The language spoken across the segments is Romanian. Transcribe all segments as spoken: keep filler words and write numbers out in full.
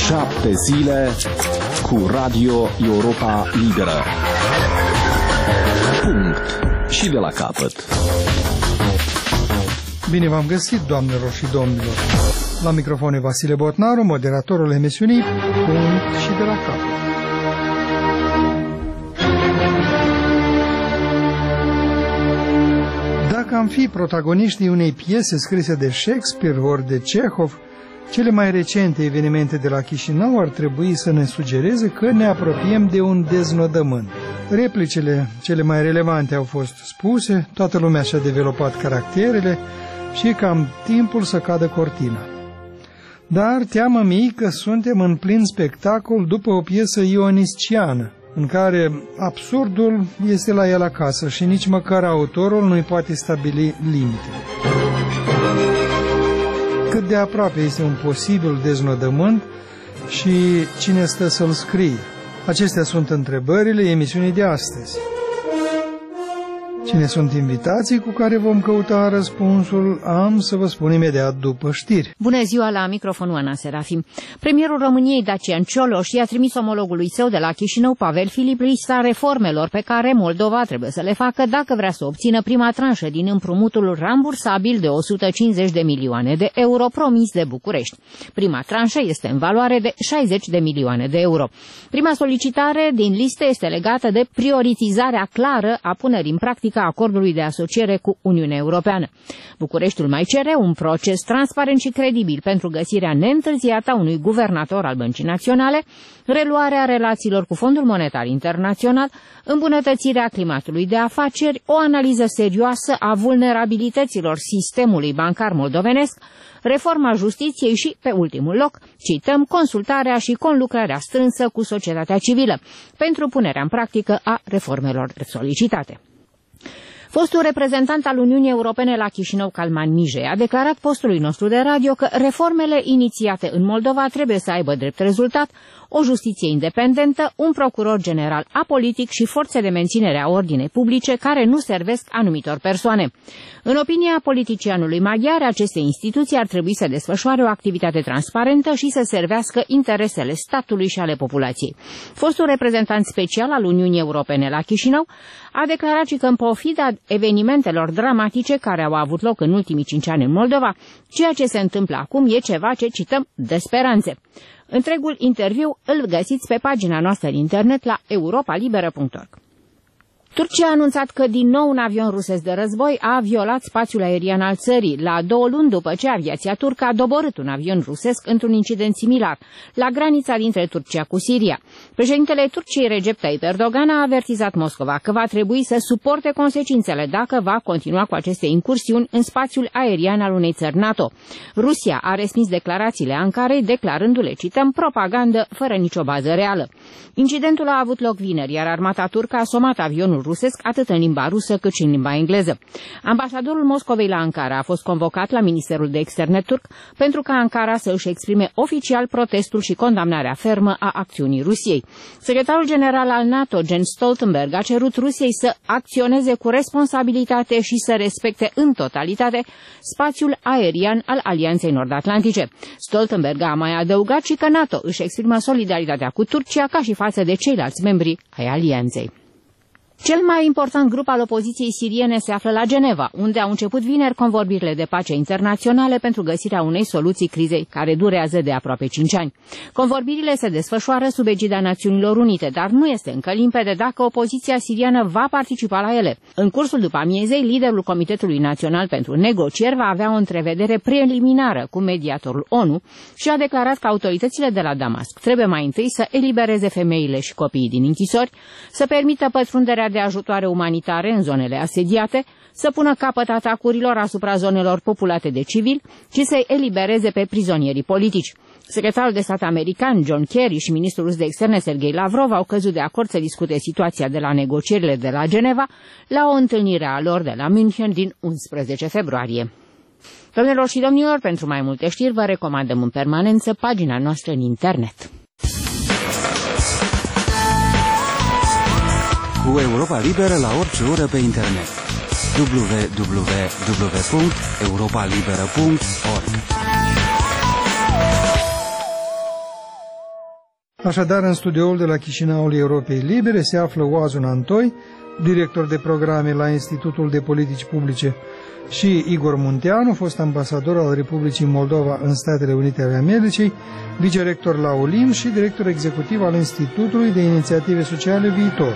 Șapte zile cu Radio Europa Liberă. Punct. Și de la capăt. Bine v-am găsit, doamnelor și domnilor. La microfon e Vasile Botnaru, moderatorul emisiunii Punct și de la capăt. Dacă am fi protagoniștii unei piese scrise de Shakespeare ori de Chekhov, cele mai recente evenimente de la Chișinău ar trebui să ne sugereze că ne apropiem de un deznodământ. Replicile cele mai relevante au fost spuse, toată lumea și-a developat caracterele și e cam timpul să cadă cortina. Dar teamă-mi că suntem în plin spectacol după o piesă ionisciană, în care absurdul este la el acasă și nici măcar autorul nu-i poate stabili limitele. Cât de aproape este un posibil deznodământ și cine stă să-l scrie? Acestea sunt întrebările emisiunii de astăzi. Cine sunt invitații cu care vom căuta răspunsul, am să vă spun imediat după știri. Bună ziua, la microfonul Ana Serafim. Premierul României, Dacian Cioloș, i-a trimis omologului său de la Chișinău, Pavel Filip, lista reformelor pe care Moldova trebuie să le facă dacă vrea să obțină prima tranșă din împrumutul rambursabil de o sută cincizeci de milioane de euro promis de București. Prima tranșă este în valoare de șaizeci de milioane de euro. Prima solicitare din listă este legată de prioritizarea clară a punerii în practică a acordului de asociere cu Uniunea Europeană. Bucureștiul mai cere un proces transparent și credibil pentru găsirea neîntârziată a unui guvernator al Băncii Naționale, reluarea relațiilor cu Fondul Monetar Internațional, îmbunătățirea climatului de afaceri, o analiză serioasă a vulnerabilităților sistemului bancar moldovenesc, reforma justiției și, pe ultimul loc, cităm, consultarea și conlucrarea strânsă cu societatea civilă pentru punerea în practică a reformelor solicitate. Fostul reprezentant al Uniunii Europene la Chișinău, Calman Mije, a declarat postului nostru de radio că reformele inițiate în Moldova trebuie să aibă drept rezultat o justiție independentă, un procuror general apolitic și forțe de menținere a ordinei publice care nu servesc anumitor persoane. În opinia politicianului maghiar, aceste instituții ar trebui să desfășoare o activitate transparentă și să servească interesele statului și ale populației. Fostul reprezentant special al Uniunii Europene la Chișinău a declarat și că, în pofida evenimentelor dramatice care au avut loc în ultimii cinci ani în Moldova, ceea ce se întâmplă acum e ceva ce, cităm, de speranțe. Întregul interviu îl găsiți pe pagina noastră de internet la europa liberă punct org. Turcia a anunțat că din nou un avion rusesc de război a violat spațiul aerian al țării, la două luni după ce aviația turcă a doborât un avion rusesc într-un incident similar, la granița dintre Turcia cu Siria. Președintele Turciei, Recep Tayyip Erdogan, a avertizat Moscova că va trebui să suporte consecințele dacă va continua cu aceste incursiuni în spațiul aerian al unei țări NATO. Rusia a respins declarațiile Ankarei, declarându-le, cităm, propagandă fără nicio bază reală. Incidentul a avut loc vineri, iar armata turcă a somat avionul rusesc atât în limba rusă cât și în limba engleză. Ambasadorul Moscovei la Ankara a fost convocat la Ministerul de Externe turc pentru ca Ankara să își exprime oficial protestul și condamnarea fermă a acțiunii Rusiei. Secretarul general al NATO, Jens Stoltenberg, a cerut Rusiei să acționeze cu responsabilitate și să respecte în totalitate spațiul aerian al Alianței Nord-Atlantice. Stoltenberg a mai adăugat și că NATO își exprimă solidaritatea cu Turcia ca și față de ceilalți membri ai Alianței. Cel mai important grup al opoziției siriene se află la Geneva, unde au început vineri convorbirile de pace internaționale pentru găsirea unei soluții crizei care durează de aproape cinci ani. Convorbirile se desfășoară sub egida Națiunilor Unite, dar nu este încă limpede dacă opoziția siriană va participa la ele. În cursul după amiezei, liderul Comitetului Național pentru Negocieri va avea o întrevedere preliminară cu mediatorul ONU și a declarat că autoritățile de la Damasc trebuie mai întâi să elibereze femeile și copiii din închisori, să permită pătrunderea de ajutoare umanitare în zonele asediate, să pună capăt atacurilor asupra zonelor populate de civili și să-i elibereze pe prizonierii politici. Secretarul de stat american John Kerry și ministrul rus de externe Sergei Lavrov au căzut de acord să discute situația de la negocierile de la Geneva la o întâlnire a lor de la München din unsprezece februarie. Doamnelor și domnilor, pentru mai multe știri vă recomandăm în permanență pagina noastră în internet. Cu Europa Liberă la orice oră pe internet. w w w punct europa liberă punct org Așadar, în studioul de la Chișinăul Europei Libere se află Oazun Antoi, director de programe la Institutul de Politici Publice, și Igor Munteanu, fost ambasador al Republicii Moldova în Statele Unite ale Americii, vicerector la Olim și director executiv al Institutului de Inițiative Sociale Viitor.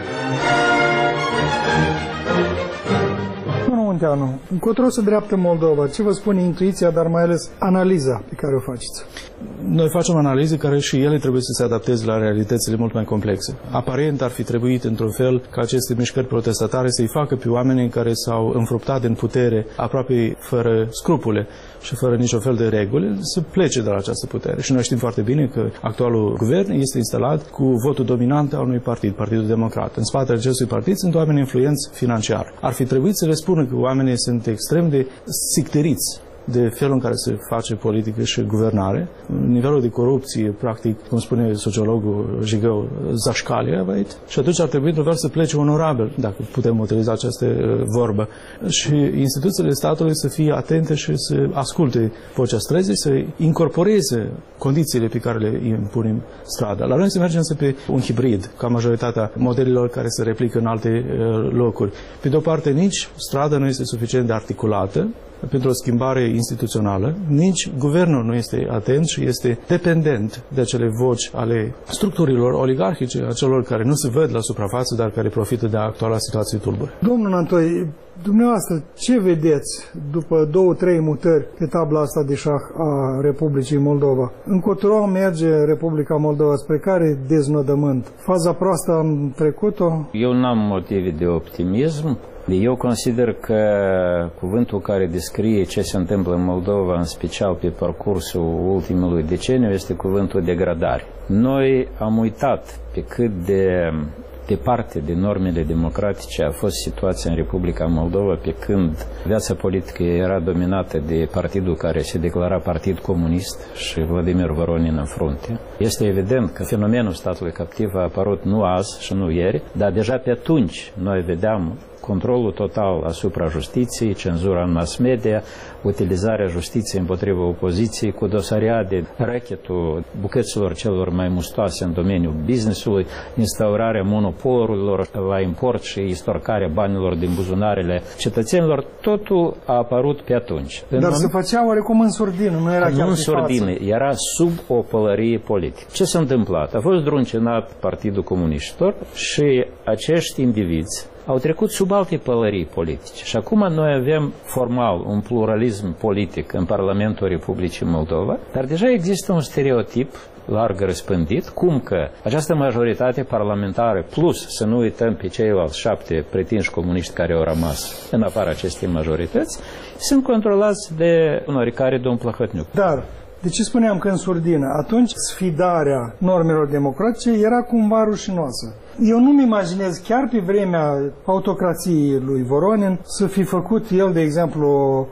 Domnul Munteanu, încotro se dreaptă Moldova? Ce vă spune intuiția, dar mai ales analiza pe care o faceți? Noi facem analize care și ele trebuie să se adapteze la realitățile mult mai complexe. Aparent ar fi trebuit, într-un fel, ca aceste mișcări protestatare să-i facă pe oamenii care s-au înfruptat în putere aproape fără scrupule și fără nicio fel de reguli, să plece de la această putere. Și noi știm foarte bine că actualul guvern este instalat cu votul dominant al unui partid, Partidul Democrat. În spatele acestui partid sunt oameni influenți financiar. Ar fi trebuit să le spună că oamenii sunt extrem de sicteriți de felul în care se face politică și guvernare. Nivelul de corupție, practic, cum spune sociologul Jigău, zașcalie, și atunci ar trebui într-un fel să plece onorabil, dacă putem utiliza această vorbă. Și instituțiile statului să fie atente și să asculte vocea străzii, să incorporeze condițiile pe care le impunem strada. La noi se merge însă pe un hibrid, ca majoritatea modelelor care se replică în alte locuri. Pe de o parte, nici strada nu este suficient de articulată pentru o schimbare instituțională, nici guvernul nu este atent și este dependent de acele voci ale structurilor oligarhice, a celor care nu se văd la suprafață, dar care profită de actuala situație tulbure. Domnul Antoi, dumneavoastră, ce vedeți după două, trei mutări pe tabla asta de șah a Republicii Moldova? Încotro merge Republica Moldova, spre care deznodământ? Faza proastă am trecut-o? Eu n-am motive de optimism. Eu consider că cuvântul care descrie ce se întâmplă în Moldova, în special pe parcursul ultimului deceniu, este cuvântul degradare. Noi am uitat pe cât de departe de normele democratice a fost situația în Republica Moldova, pe când viața politică era dominată de partidul care se declara Partid Comunist și Vladimir Voronin în frunte. Este evident că fenomenul statului captiv a apărut nu azi și nu ieri, dar deja pe atunci noi vedeam controlul total asupra justiției, cenzura în mass media, utilizarea justiției împotriva opoziției, cu dosariade, rachetul bucăților celor mai mustoase în domeniul businessului, instaurarea monopolurilor la import și istorcarea banilor din buzunarele cetățenilor. Totul a apărut pe atunci. Dar în se făcea oarecum în surdină, nu era chiar Nu în surdină, era sub o pălărie politică. Ce s-a întâmplat? A fost druncinat Partidul Comuniștilor și acești indivizi au trecut sub alte pălării politice. Și acum noi avem formal un pluralism politic în Parlamentul Republicii Moldova, dar deja există un stereotip larg răspândit, cum că această majoritate parlamentară, plus să nu uităm pe ceilalți șapte pretinși comuniști care au rămas în afara acestei majorități, sunt controlați de un oricare domn Plăhătniuc. Dar de ce spuneam că în surdină? Atunci sfidarea normelor democratice era cumva rușinoasă. Eu nu-mi imaginez chiar pe vremea autocrației lui Voronin să fi făcut el, de exemplu,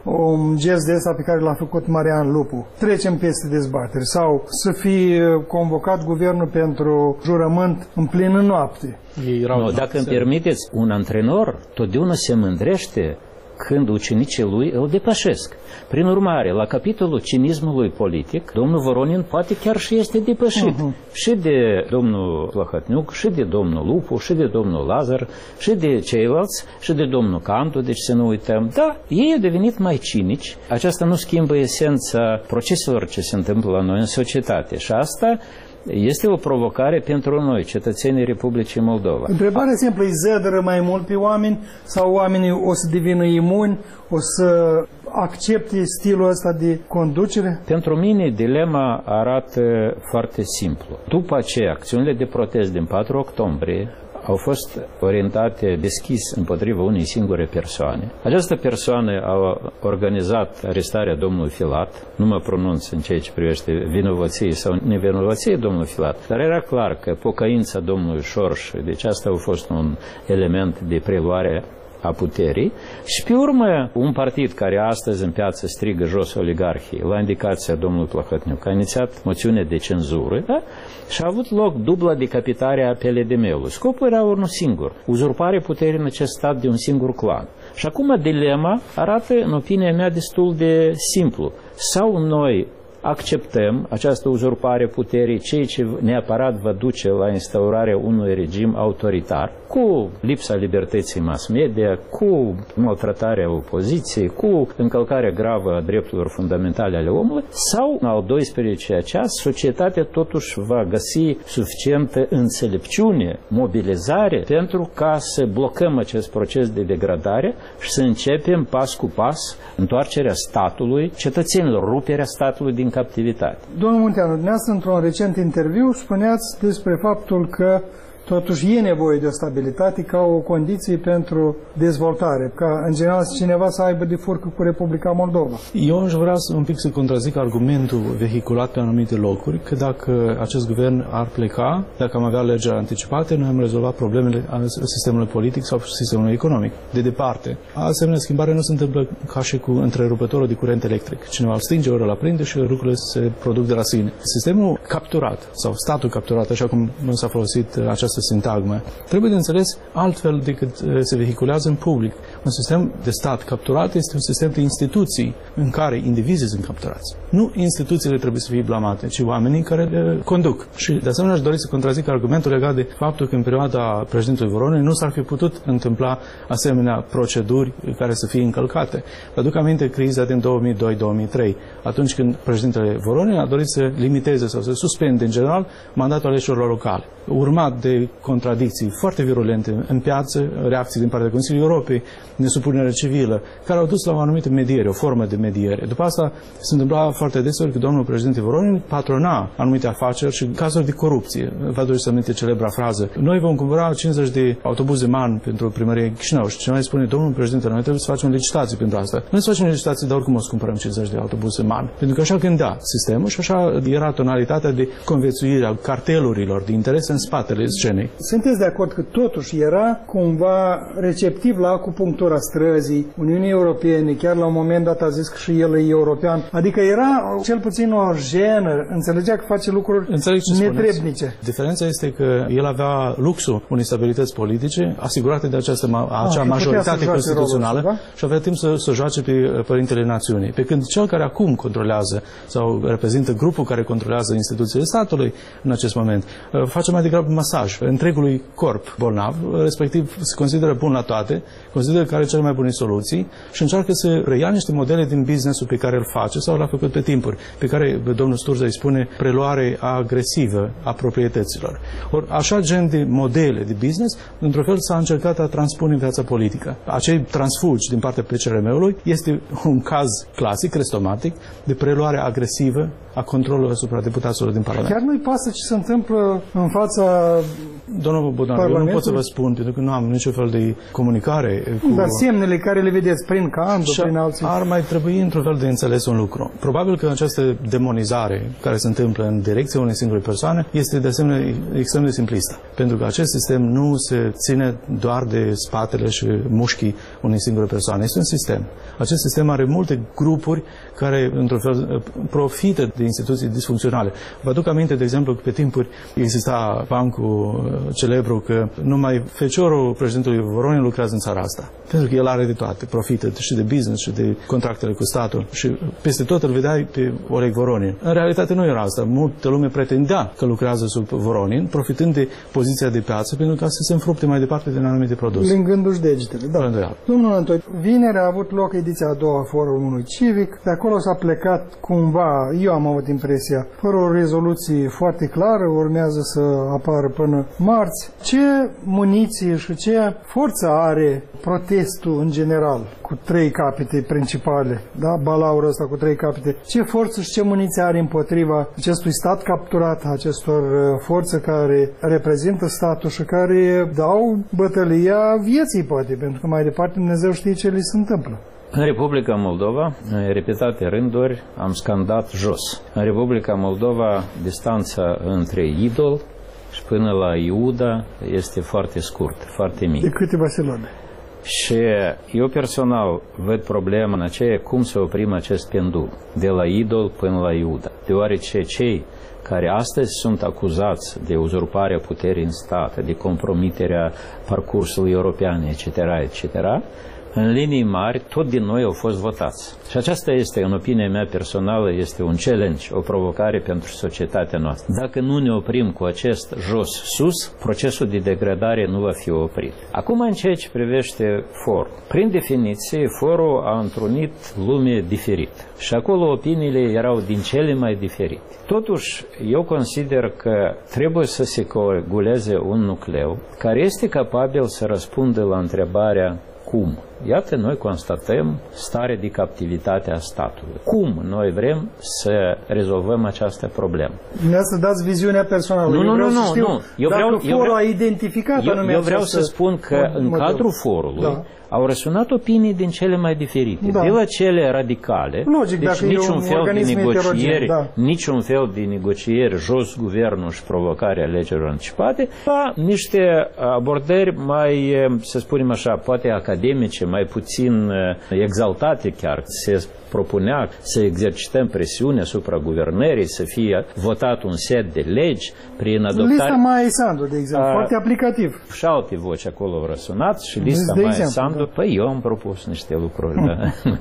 un gest de ăsta pe care l-a făcut Marian Lupu. Trecem peste dezbateri. Sau să fi convocat guvernul pentru jurământ în plină noapte. No, dacă îmi permiteți, un antrenor totdeauna se mândrește când ucenicii lui îl depășesc. Prin urmare, la capitolul cinismului politic, domnul Voronin poate chiar și este depășit. Uh-huh. Și de domnul Plăhătniuc, și de domnul Lupu, și de domnul Lazar, și de ceilalți, și de domnul Cantu, deci să nu uităm. Da, ei au devenit mai cinici. Aceasta nu schimbă esența proceselor ce se întâmplă la noi în societate. Și asta este o provocare pentru noi, cetățenii Republicii Moldova. Întrebarea simplă, îi zădără mai mult pe oameni sau oamenii o să devină imuni, o să accepte stilul ăsta de conducere? Pentru mine, dilema arată foarte simplu. După aceea, acțiunile de protest din patru octombrie au fost orientate deschis împotriva unei singure persoane. Această persoană a organizat arestarea domnului Filat, nu mă pronunț în ceea ce privește vinovăție sau nevinovăție domnului Filat, dar era clar că pocăința domnului Șorș, deci asta a fost un element de preluare a puterii și pe urmă un partid care astăzi în piață strigă jos oligarhii la indicația domnului Plăhătniuc a inițiat moțiune de cenzură, da? Și a avut loc dubla decapitare a P L D M-ului. Scopul era unul singur, uzurpare puterii în acest stat de un singur clan. Și acum dilema arată, în opinia mea, destul de simplu. Sau noi acceptăm această uzurpare puterii, ceea ce neapărat va duce la instaurarea unui regim autoritar, cu lipsa libertății mass media, cu maltratarea opoziției, cu încălcarea gravă a drepturilor fundamentale ale omului, sau în al doisprezecelea ceas, societatea totuși va găsi suficientă înțelepciune, mobilizare pentru ca să blocăm acest proces de degradare și să începem pas cu pas întoarcerea statului cetățenilor, ruperea statului din captivitate. Domnul Munteanu, dumneavoastră într-un recent interviu spuneați despre faptul că totuși e nevoie de o stabilitate ca o condiție pentru dezvoltare, ca în general cineva să aibă de furcă cu Republica Moldova. Eu aș vrea să, un pic să contrazic argumentul vehiculat pe anumite locuri, că dacă acest guvern ar pleca, dacă am avea legea anticipate, noi am rezolvat problemele sistemului politic sau sistemului economic. De departe, asemenea schimbare nu se întâmplă ca și cu întrerupătorul de curent electric. Cineva îl stinge, ori îl aprinde și lucrurile se produc de la sine. Sistemul capturat sau statul capturat, așa cum nu s-a folosit această sintagmă, trebuie de înțeles altfel decât se vehiculează în public. Un sistem de stat capturat este un sistem de instituții în care indivizii sunt capturați. Nu instituțiile trebuie să fie blamate, ci oamenii care le conduc. Și de asemenea aș dori să contrazic argumentul legat de faptul că în perioada președintelui Voronin nu s-ar fi putut întâmpla asemenea proceduri care să fie încălcate. Vă aduc aminte criza din două mii doi două mii trei, atunci când președintele Voronin a dorit să limiteze sau să suspende în general mandatul alegerilor locale, urmat de contradicții foarte virulente în piață, reacții din partea Consiliului Europei, nesupunere civilă, care au dus la o anumită mediere, o formă de mediere. După asta se întâmpla foarte deseori că domnul președinte Voronin patrona anumite afaceri și cazuri de corupție. Vă aduceți să aminte celebra frază: noi vom cumpăra cincizeci de autobuze MAN pentru primăria Chișinău. Și cineva îi spune: domnul președinte, noi trebuie să facem licitații pentru asta. Noi să facem licitații, dar oricum o să cumpărăm cincizeci de autobuze MAN. Pentru că așa gândea sistemul și așa era tonalitatea de conviețuire a cartelurilor de interese în spatele scenei. Sunteți de acord că totuși era cumva receptiv la acupunctura străzii Uniunii Europene, chiar la un moment dat a zis că și el e european, adică era cel puțin o jenă, înțelegea că face lucruri netrebnice. Diferența este că el avea luxul unei stabilități politice asigurate de această ma acea ah, majoritate constituțională rolul, și avea timp să, să joace pe părintele națiunii. Pe când cel care acum controlează sau reprezintă grupul care controlează instituțiile statului în acest moment face mai degrabă masaj întregului corp bolnav, respectiv se consideră bun la toate, consideră că are cele mai bune soluții și încearcă să reia niște modele din business-ul pe care îl face sau l-a făcut pe timpuri, pe care domnul Sturza îi spune preluare agresivă a proprietăților. Or, așa gen de modele de business, într-un fel s-a încercat a transpune în viața politică. Acei transfugi din partea P C R M-ului este un caz clasic, crestomatic, de preluare agresivă a controlului asupra deputaților din Parlament. Chiar nu-i pasă ce se întâmplă în fața Domnul Bodan, eu nu pot să vă spun, pentru că nu am niciun fel de comunicare cu... Dar semnele care le vedeți prin Candu, prin alții... Ar mai trebui într-un fel de înțeles un lucru. Probabil că această demonizare care se întâmplă în direcția unei singure persoane este de asemenea extrem de simplistă. Pentru că acest sistem nu se ține doar de spatele și mușchii unei singure persoane. Este un sistem. Acest sistem are multe grupuri care, într-un fel, profită de instituții disfuncționale. Vă aduc aminte, de exemplu, că pe timpuri exista bancul celebru că numai feciorul președintelui Voronin lucrează în țara asta. Pentru că el are de toate, profită și de business și de contractele cu statul și peste tot îl vedeai pe Oleg Voronin. În realitate nu era asta. Multă lume pretindea că lucrează sub Voronin, profitând de poziția de piață pentru ca să se înfrupte mai departe din anumite produse. Lingându-și degetele, da. Domnul Antoi, vineri a avut loc ediția a doua a Forumului Civic. De acolo s-a plecat cumva, eu am avut impresia, fără o rezoluție foarte clară, urmează să apară până marți. Ce muniție și ce forță are protestul în general, cu trei capete principale, da? Balaurul ăsta cu trei capete. Ce forță și ce muniție are împotriva acestui stat capturat, acestor forțe care reprezintă statul și care dau bătălia vieții, poate, pentru că mai departe Dumnezeu știe ce li se întâmplă. În Republica Moldova, în repetate rânduri, am scandat jos. În Republica Moldova, distanța între idol și până la Iuda este foarte scurtă, foarte mică. De câteva siloane. Și eu personal văd problema în aceea cum să oprim acest pendul, de la idol până la Iuda. Deoarece cei care astăzi sunt acuzați de uzurparea puterii în stat, de compromiterea parcursului european, et cetera, et cetera, în linii mari, tot din noi au fost votați. Și aceasta este, în opinia mea personală, este un challenge, o provocare pentru societatea noastră. Dacă nu ne oprim cu acest jos-sus, procesul de degradare nu va fi oprit. Acum, în ceea ce privește forul. Prin definiție, forul a întrunit lume diferită. Și acolo opiniile erau din cele mai diferite. Totuși, eu consider că trebuie să se coaguleze un nucleu care este capabil să răspundă la întrebarea cum. Iată, noi constatăm stare de captivitate a statului. Cum noi vrem să rezolvăm această problemă? Vreau să dați viziunea personală. Nu, eu nu, vreau nu, să știu nu. Eu dacă vreau, forul eu vreau, a identificat eu, anume eu vreau această... să spun că în cadrul forului da. au răsunat opinii din cele mai diferite. Da. De la cele radicale, logic, deci niciun fel de negocieri, da. niciun fel de negocieri jos guvernul și provocarea alegerilor anticipate, la niște abordări mai, să spunem așa, poate academice, mai puțin exaltate chiar. Se propunea să exercităm presiune asupra guvernării, să fie votat un set de legi prin adoptare... Lista Maia Sandu, de exemplu, a, foarte aplicativ. Și alte voci acolo au răsunat și lista Maia Sandu, da. Păi eu am propus niște lucruri, da.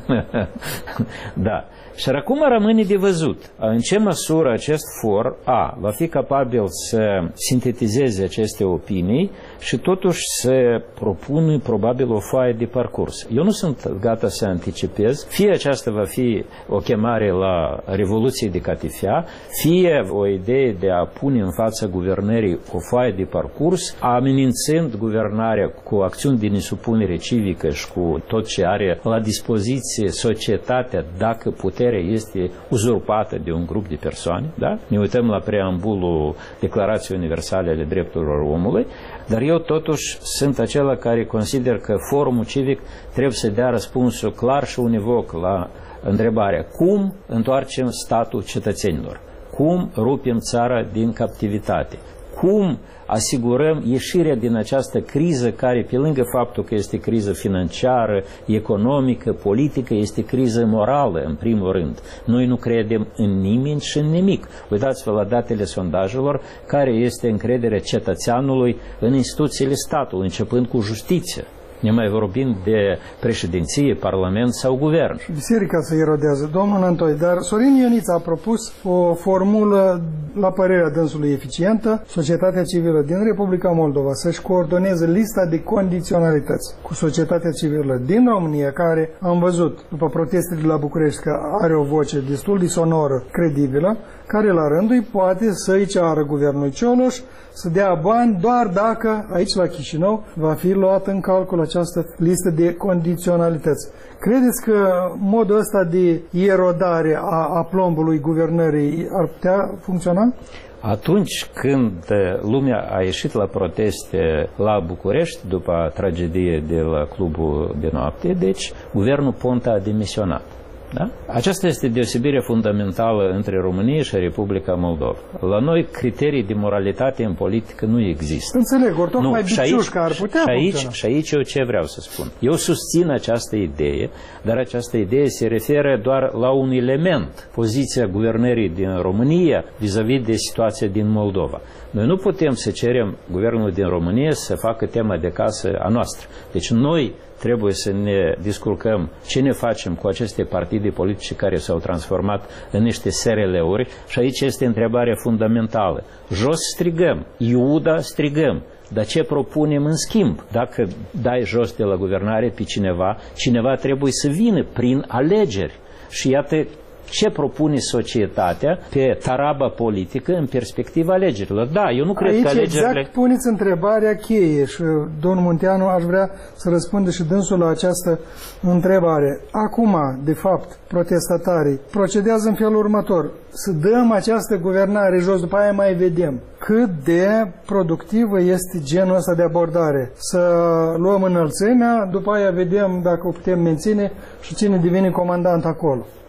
Da. Și acum rămâne de văzut în ce măsură acest for A va fi capabil să sintetizeze aceste opinii și totuși să propună probabil o foaie de parcurs. Eu nu sunt gata să anticipez, fie aceasta va fi o chemare la Revoluție de Catifea, fie o idee de a pune în fața guvernării o foaie de parcurs, amenințând guvernarea cu acțiuni de nesupunere civică și cu tot ce are la dispoziție societatea dacă puterea este uzurpată de un grup de persoane. Da? Ne uităm la preambulul Declarației Universale ale Drepturilor Omului, dar eu totuși sunt acela care consider că forumul civic trebuie să dea răspunsul clar și univoc la întrebarea cum întoarcem statul cetățenilor, cum rupem țara din captivitate, cum asigurăm ieșirea din această criză care, pe lângă faptul că este criză financiară, economică, politică, este criză morală, în primul rând. Noi nu credem în nimeni și în nimic. Uitați-vă la datele sondajelor, care este încrederea cetățeanului în instituțiile statului, începând cu justiția. Ne mai vorbim de președinție, parlament sau guvern. Biserica se erodează, domnul Antoi, dar Sorin Ioniță a propus o formulă, la părerea dânsului, eficientă: societatea civilă din Republica Moldova să-și coordoneze lista de condiționalități cu societatea civilă din România, care am văzut, după protestele de la București, că are o voce destul de sonoră, credibilă, care la rândul îi poate să-i ceară guvernului Cioloș să dea bani doar dacă aici la Chișinău va fi luat în calcul această listă de condiționalități. Credeți că modul ăsta de erodare a, a plombului guvernării ar putea funcționa? Atunci când lumea a ieșit la proteste la București, după tragedie de la Clubul de Noapte, deci guvernul Ponta a demisionat. Da? Aceasta este deosebirea fundamentală între România și Republica Moldova. La noi criterii de moralitate în politică nu există. Înțeleg, ori tocmai Biciușca ar putea și aici, funcționa. Și aici eu ce vreau să spun. Eu susțin această idee, dar această idee se referă doar la un element, poziția guvernării din România vis-a-vis de situația din Moldova. Noi nu putem să cerem guvernul din România să facă tema de casă a noastră. Deci noi trebuie să ne descurcăm ce ne facem cu aceste partide politice care s-au transformat în niște S R L-uri și aici este întrebarea fundamentală. Jos strigăm, Iuda strigăm, dar ce propunem în schimb? Dacă dai jos de la guvernare pe cineva, cineva trebuie să vină prin alegeri. Și iată ce propune societatea pe taraba politică în perspectiva alegerilor. Da, eu nu cred aici că alegerile... exact puneți întrebarea cheie și domnul Munteanu aș vrea să răspundă și dânsul la această întrebare. Acum, de fapt, protestatarii procedează în felul următor: să dăm această guvernare jos, după aia mai vedem. Cât de productivă este genul ăsta de abordare? Să luăm înălțimea, după aia vedem dacă o putem menține și cine devine comandant acolo.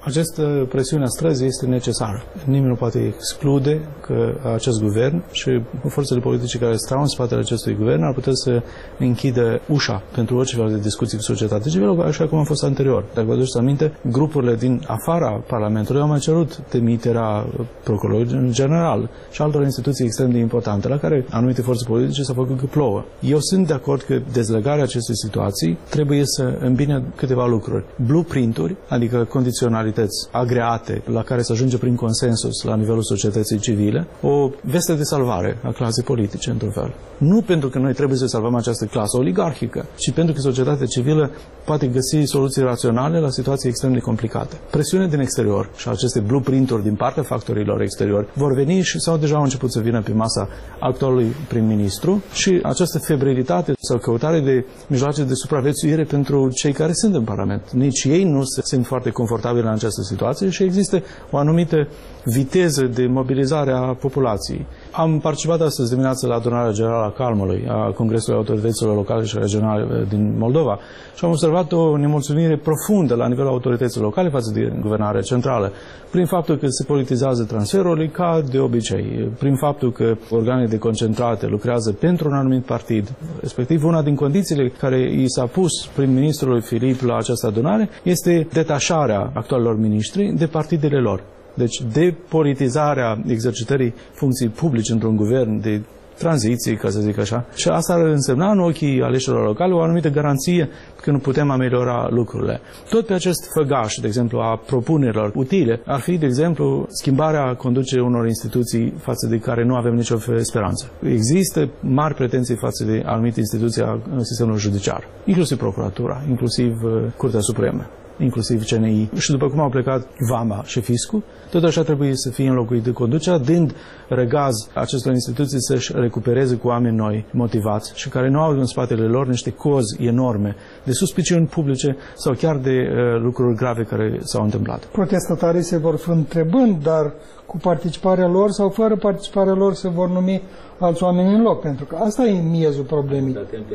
Această presiune a străzii este necesară. Nimeni nu poate exclude că acest guvern și forțele politice care stau în spatele acestui guvern ar putea să închidă ușa pentru orice fel de discuții cu societatea civilă, așa cum a fost anterior. Dacă vă aduceți aminte, grupurile din afara Parlamentului au mai cerut demiterea procurorului general și altor instituții extrem de importante, la care anumite forțe politice s-au făcut că plouă. Eu sunt de acord că dezlegarea acestei situații trebuie să îmbine câteva lucruri. Blueprint-uri, adică condiționalități agreate la care se ajunge prin consensus la nivelul societății civile, o veste de salvare a clasei politice, într-un fel. Nu pentru că noi trebuie să salvăm această clasă oligarhică, ci pentru că societatea civilă poate găsi soluții raționale la situații extrem de complicate. Presiunea din exterior și aceste blueprint-uri din partea factorilor exteriori vor veni și sau deja au început să vină pe masa actualului prim-ministru și această febrilitate sau căutare de mijloace de supraviețuire pentru cei care sunt în Parlament. Nici ei nu se simt foarte confortabili în această situație și există o anumită viteză de mobilizare a populației. Am participat astăzi dimineață la adunarea generală a Calmului, a Congresului Autorităților Locale și Regionale din Moldova și am observat o nemulțumire profundă la nivelul autorităților locale față de guvernarea centrală, prin faptul că se politizează transferurile ca de obicei, prin faptul că organele deconcentrate lucrează pentru un anumit partid, respectiv una din condițiile care i s-a pus prim-ministrului Filip la această adunare este detașarea actualilor miniștri de partidele lor. Deci depolitizarea exercitării funcției publice într-un guvern de tranziție, ca să zic așa. Și asta ar însemna în ochii aleșilor locale o anumită garanție că nu putem ameliora lucrurile. Tot pe acest făgaș, de exemplu, a propunerilor utile, ar fi, de exemplu, schimbarea conducerii unor instituții față de care nu avem nicio speranță. Există mari pretenții față de anumite instituții a sistemului judiciar, inclusiv Procuratura, inclusiv Curtea Supremă, inclusiv C N I. Și după cum au plecat Vama și Fiscul, tot așa trebuie să fie înlocuit de conducerea, dând răgaz acestor instituții să-și recupereze cu oameni noi, motivați și care nu au în spatele lor niște cozi enorme de suspiciuni publice sau chiar de uh, lucruri grave care s-au întâmplat. Protestatarii se vor fi întrebând, dar cu participarea lor sau fără participarea lor se vor numi alți oameni în loc, pentru că asta e miezul problemei.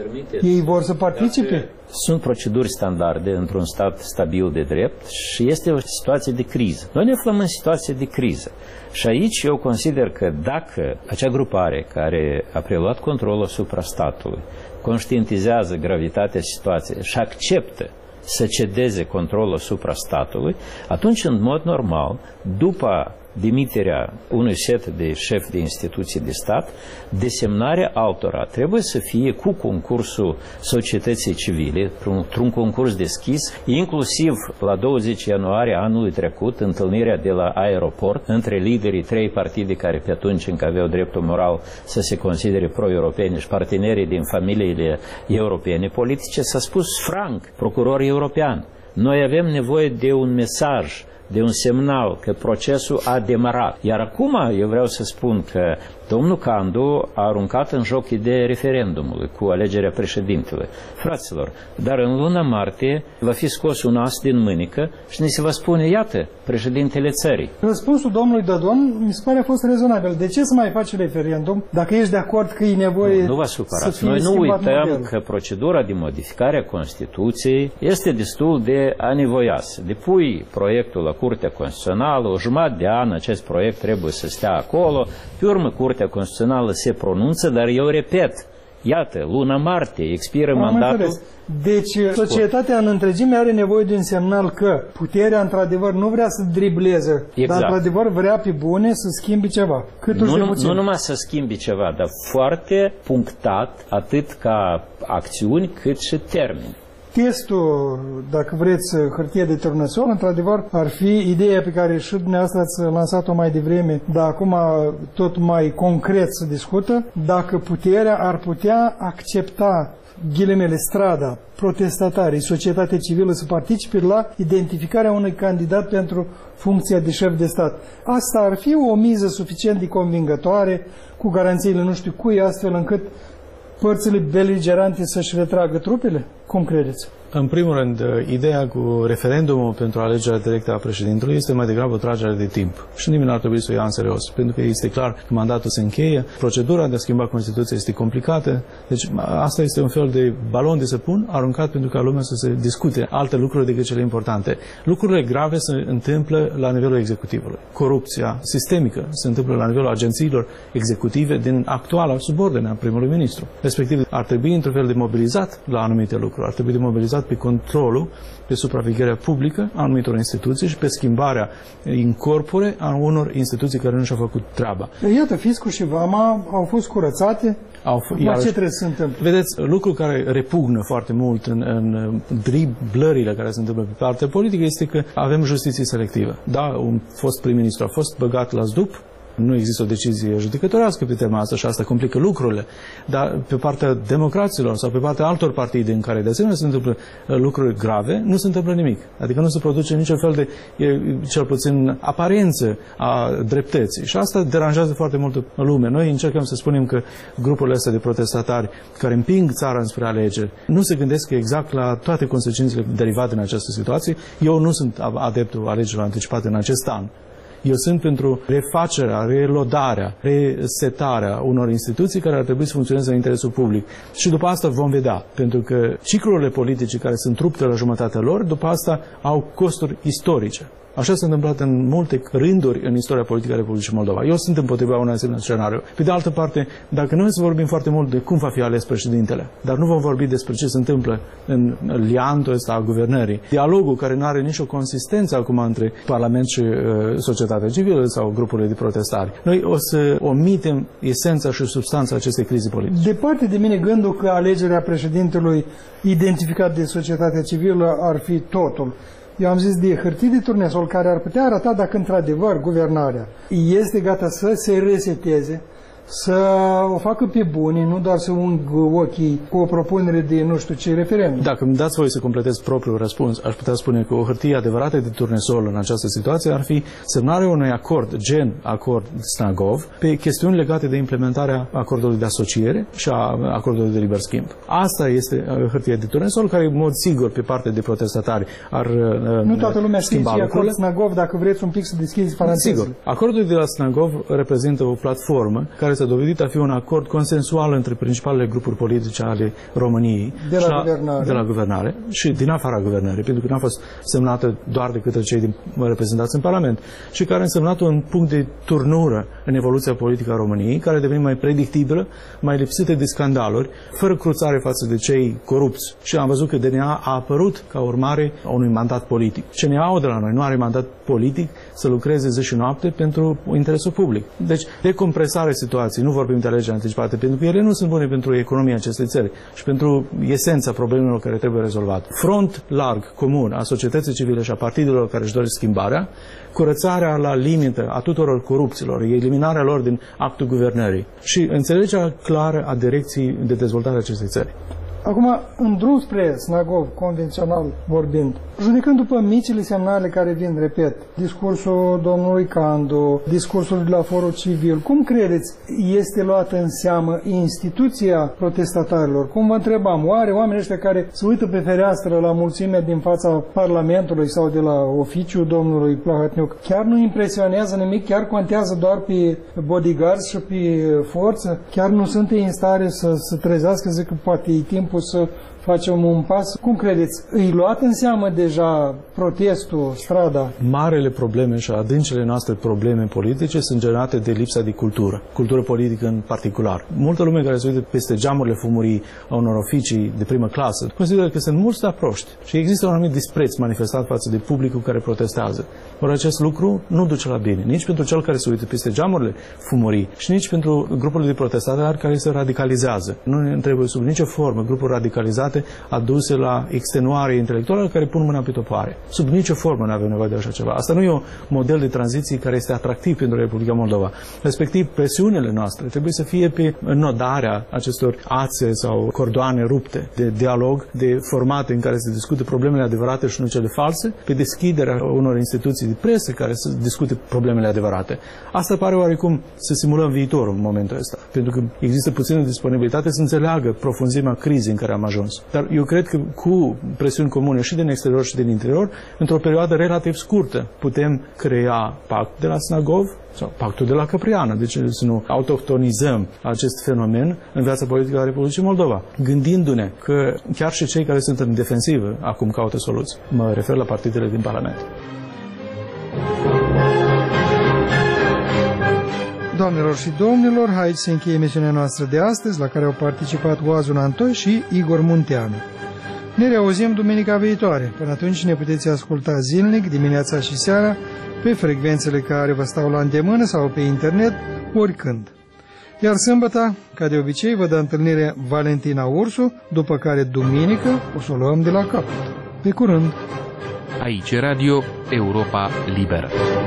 Ei vor să participe. Sunt proceduri standarde într-un stat stabil de drept și este o situație de criză. Noi ne aflăm în situație de criză. Și aici eu consider că dacă acea grupare care a preluat controlul asupra statului conștientizează gravitatea situației și acceptă să cedeze controlul asupra statului, atunci, în mod normal, după demiterea unui set de șefi de instituții de stat, desemnarea altora trebuie să fie cu concursul societății civile, într-un concurs deschis, inclusiv la douăzeci ianuarie anului trecut, întâlnirea de la aeroport între liderii trei partide care pe atunci încă aveau dreptul moral să se considere pro-europeni și partenerii din familiile europene politice, s-a spus franc, procuror european, noi avem nevoie de un mesaj, de un semnal că procesul a demarat. Iar acum eu vreau să spun că domnul Candu a aruncat în joc ideea referendumului cu alegerea președintelui. Fraților, dar în luna martie va fi scos un as din mânică și ne se va spune, iată, președintele țării. Răspunsul domnului Dădon mi se pare a fost rezonabil. De ce să mai faci referendum dacă ești de acord că e nevoie nu, nu vă supărați. Noi nu uităm modelul. Că procedura de modificare a Constituției este destul de anevoioasă. Depui proiectul la Curtea Constituțională, o jumătate de an acest proiect trebuie să stea acolo, pe urmă Curtea Constituțională se pronunță, dar eu repet, iată, luna martie expiră Am mandatul. Înțeles. Deci societatea în întregime are nevoie de un semnal că puterea într-adevăr nu vrea să dribleze, exact. Dar într-adevăr vrea pe bune să schimbi ceva. Cât nu, nu, nu numai să schimbi ceva, dar foarte punctat, atât ca acțiuni cât și termeni. Testul, dacă vreți, hârtie de turnăsol, într-adevăr, ar fi ideea pe care și dumneavoastră ați lansat-o mai devreme, dar acum tot mai concret se discută, dacă puterea ar putea accepta ghilimele strada, protestatarii, societatea civilă să participe la identificarea unui candidat pentru funcția de șef de stat. Asta ar fi o miză suficient de convingătoare, cu garanțiile nu știu cui, astfel încât părțile beligerante să-și retragă trupele? Cum credeți? În primul rând, ideea cu referendumul pentru alegerea directă a președintelui este mai degrabă o tragere de timp. Și nimeni nu ar trebui să o ia în serios, pentru că este clar că mandatul se încheie, procedura de a schimba Constituția este complicată, deci asta este un fel de balon de săpun aruncat pentru ca lumea să se discute alte lucruri decât cele importante. Lucrurile grave se întâmplă la nivelul executivului. Corupția sistemică se întâmplă la nivelul agențiilor executive din actuala subordine a primului ministru. Respectiv, ar trebui într-un fel de mobilizat la anumite lucruri, ar trebui de mobilizat pe controlul, pe supravegherea publică a anumitor instituții și pe schimbarea in corpore a unor instituții care nu și-au făcut treaba. Iată, fiscul și vama au fost curățate. Au f- iar... ce trebuie să se întâmple? Vedeți, lucru care repugnă foarte mult în, în driblările care se întâmplă pe partea politică este că avem justiție selectivă. Da, un fost prim-ministru a fost băgat la zdup, nu există o decizie judecătorească pe tema asta și asta complică lucrurile. Dar pe partea democraților sau pe partea altor partide în care de asemenea se întâmplă lucruri grave, nu se întâmplă nimic. Adică nu se produce niciun fel de, cel puțin, aparență a dreptății. Și asta deranjează foarte multă lume. Noi încercăm să spunem că grupurile astea de protestatari care împing țara înspre alegeri nu se gândesc exact la toate consecințele derivate în această situație. Eu nu sunt adeptul alegerilor anticipate în acest an. Eu sunt pentru refacerea, relodarea, resetarea unor instituții care ar trebui să funcționeze în interesul public. Și după asta vom vedea, pentru că ciclurile politice care sunt rupte la jumătatea lor, după asta au costuri istorice. Așa s-a întâmplat în multe rânduri în istoria politică a Republicii Moldova. Eu sunt împotriva unui asemenea scenariu. Pe de altă parte, dacă noi să vorbim foarte mult de cum va fi ales președintele, dar nu vom vorbi despre ce se întâmplă în liantul ăsta a guvernării, dialogul care nu are nicio consistență acum între Parlament și uh, societatea civilă sau grupurile de protestari, noi o să omitem esența și substanța acestei crize politice. Departe de mine gândul că alegerea președintelui identificat de societatea civilă ar fi totul. Eu am zis de hârtii de turnesol care ar putea arăta dacă într-adevăr guvernarea este gata să se reseteze, să o facă pe bune, nu doar să ungă ochii cu o propunere de nu știu ce referendum. Dacă îmi dați voi să completez propriul răspuns, aș putea spune că o hârtie adevărată de turnesol în această situație ar fi semnarea unui acord, gen acord Snagov, pe chestiuni legate de implementarea acordului de asociere și a acordului de liber schimb. Asta este hârtie de turnesol care, în mod sigur, pe partea de protestatari ar nu toată lumea știe ce acord Snagov, dacă vreți un pic să deschizi parantezele. Sigur. Acordul de la Snagov reprezintă o platformă care s-a dovedit a fi un acord consensual între principalele grupuri politice ale României de la, la, guvernare. de la guvernare și din afara guvernării, pentru că nu a fost semnată doar de către cei din, reprezentați în Parlament și care a însemnat un punct de turnură în evoluția politică a României, care a devenit mai predictibilă, mai lipsită de scandaluri, fără cruțare față de cei corupți. Și am văzut că D N A a apărut ca urmare a unui mandat politic. C N A-ul de la noi nu are mandat politic să lucreze zi și noapte pentru interesul public. Deci, decompresarea situației, nu vorbim de alegeri anticipate, pentru că ele nu sunt bune pentru economia acestei țări și pentru esența problemelor care trebuie rezolvate. Front larg, comun, a societății civile și a partidelor care își doresc schimbarea, curățarea la limită a tuturor corupților, eliminarea lor din actul guvernării și înțelegerea clară a direcției de dezvoltare a acestei țări. Acum, în drum spre Snagov, convențional vorbind, judecând după micile semnale care vin, repet, discursul domnului Candu, discursul de la Forul Civil, cum credeți este luată în seamă instituția protestatarilor? Cum vă întrebam, oare oamenii ăștia care se uită pe fereastră la mulțimea din fața Parlamentului sau de la oficiul domnului Plahotniuc, chiar nu impresionează nimic, chiar contează doar pe bodyguards și pe forță? Chiar nu sunt în stare să se trezească, zic că poate e timpul să facem un pas. Cum credeți? Îi luat în seamă deja protestul, strada? Marele probleme și adâncele noastre probleme politice sunt generate de lipsa de cultură. Cultură politică în particular. Multă lume care se uită peste geamurile fumurii a unor oficii de primă clasă consideră că sunt mulți de proști și există un anumit dispreț manifestat față de publicul care protestează. Ori acest lucru nu duce la bine. Nici pentru cel care se uită peste geamurile fumurii și nici pentru grupurile de protestatari care se radicalizează. Nu ne trebuie sub nicio formă grupuri radicalizate aduse la extenuare intelectuală care pun mâna pe topoare. Sub nicio formă nu avem nevoie de așa ceva. Asta nu e un model de tranziție care este atractiv pentru Republica Moldova. Respectiv, presiunile noastre trebuie să fie pe înodarea acestor ațe sau cordoane rupte de dialog, de formate în care se discută problemele adevărate și nu cele false, pe deschiderea unor instituții de presă care să discute problemele adevărate. Asta pare oarecum să simulăm viitorul în momentul ăsta, pentru că există puțină disponibilitate să înțeleagă profunzimea crizei în care am ajuns. Dar eu cred că cu presiuni comune și din exterior și din interior, într-o perioadă relativ scurtă, putem crea pact de la Snagov sau pactul de la Căpriană. De ce să nu autohtonizăm acest fenomen în viața politică a Republicii Moldova, gândindu-ne că chiar și cei care sunt în defensivă acum caută soluții. Mă refer la partidele din Parlament. Doamnelor și domnilor, aici se încheie emisiunea noastră de astăzi, la care au participat Oazun Antoi și Igor Munteanu. Ne reauzim duminica viitoare. Până atunci ne puteți asculta zilnic, dimineața și seara, pe frecvențele care vă stau la îndemână sau pe internet, oricând. Iar sâmbătă, ca de obicei, vă dă întâlnire Valentina Ursu, după care duminică o să o luăm de la capăt. Pe curând! Aici Radio Europa Liberă.